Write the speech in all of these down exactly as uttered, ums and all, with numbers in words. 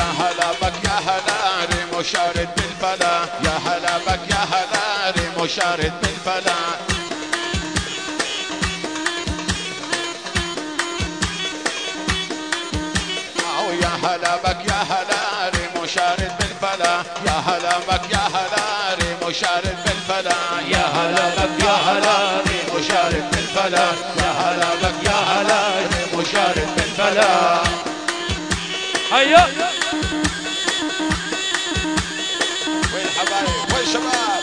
هلا بك يا هلا ريم وشارد بالفلا، يا هلا بك يا هلا ريم وشارد بالفلا. يا هلا بك يا هلا ريم وشارد بالفلا، يا هلا بك يا هلا ريم وشارد بالفلا، يا هلا بك يا هلا ريم وشارد بالفلا، يا هلا بك يا هلا ريم وشارد بالفلا. هيا وين الحبايب وين الشباب؟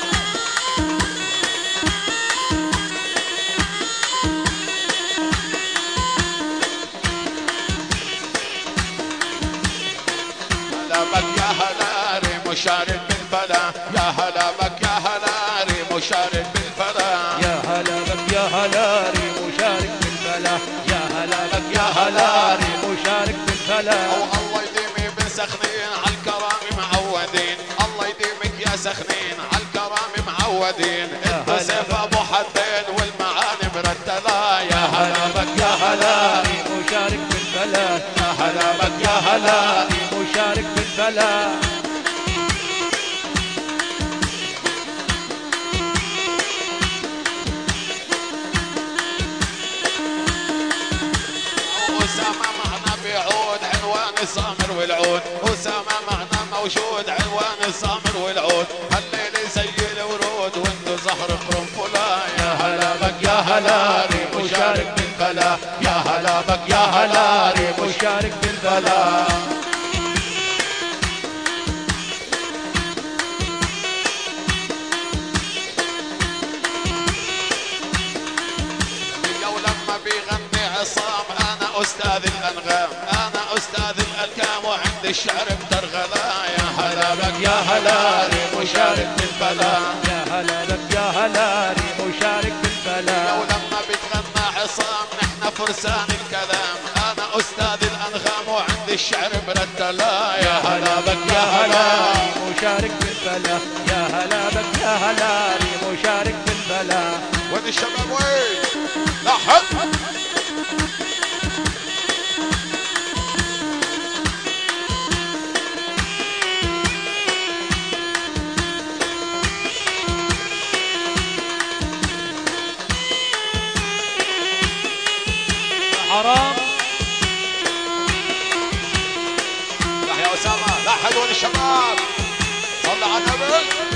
هلا بك يا هلا ريم وشارد بالفلا، يا هلا بك يا هلا ريم وشارد بالفلا، يا هلا بك يا هلا ريم وشارك بالفلا، يا هلا بك يا هلا ريم وشارك بالفلا. الله يديمي بن سخنين عالكرام معودين، الله يديمك يا سخنين عالكرام معودين، انتو سيف ابو حدين والمعاني مرتلا. يا هلا بك يا هلا ريم وشارك بالفلا، يا هلا بك يا هلا ريم وشارك بالفلا. أسامة معنا بيعود عنوان الصامر والعود، أسامة معنا موجود عنوان الصامر والعود، هالليل زي الورود وانتو زهر قرنفلا. يا هلا بك يا هلا ريم وشارك بالفلا، يا هلا بك يا هلا ريم وشارك بالفلا. ولما بيغني عصام انا استاذ الانغام، انا استاذ الالكام وعند الشعر بترغلا. يا هلا بك يا هلا ريم وشارك بالفلا، يا هلا بك يا هلا ريم وشارك بالفلا. ولما بتغنى عصام نحن فرسان الكلام، انا استاذ الانغام وعند الشعر برتلا. يا هلا بك يا هلا ريم وشارك بالفلا، يا هلا بك يا هلا ريم وشارك بالفلا. وين الشباب وين؟ لاحظ حرام لا يا أسامة لاحظ وين الشباب؟ صل على النبي.